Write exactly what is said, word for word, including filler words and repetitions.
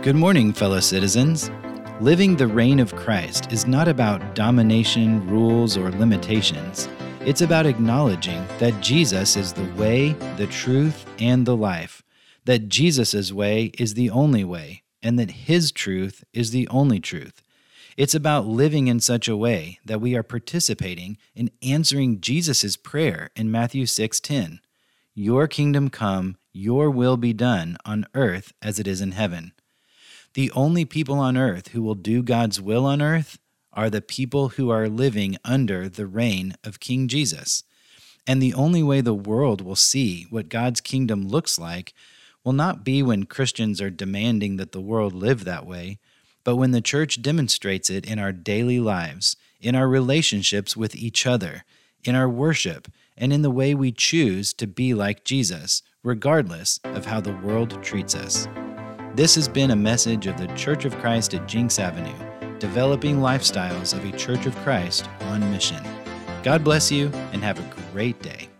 Good morning, fellow citizens. Living the reign of Christ is not about domination, rules, or limitations. It's about acknowledging that Jesus is the way, the truth, and the life, that Jesus' way is the only way, and that His truth is the only truth. It's about living in such a way that we are participating in answering Jesus' prayer in Matthew six ten. Your kingdom come, your will be done on earth as it is in heaven. The only people on earth who will do God's will on earth are the people who are living under the reign of King Jesus. And the only way the world will see what God's kingdom looks like will not be when Christians are demanding that the world live that way, but when the church demonstrates it in our daily lives, in our relationships with each other, in our worship, and in the way we choose to be like Jesus, regardless of how the world treats us. This has been a message of the Church of Christ at Jinx Avenue, developing lifestyles of a Church of Christ on mission. God bless you and have a great day.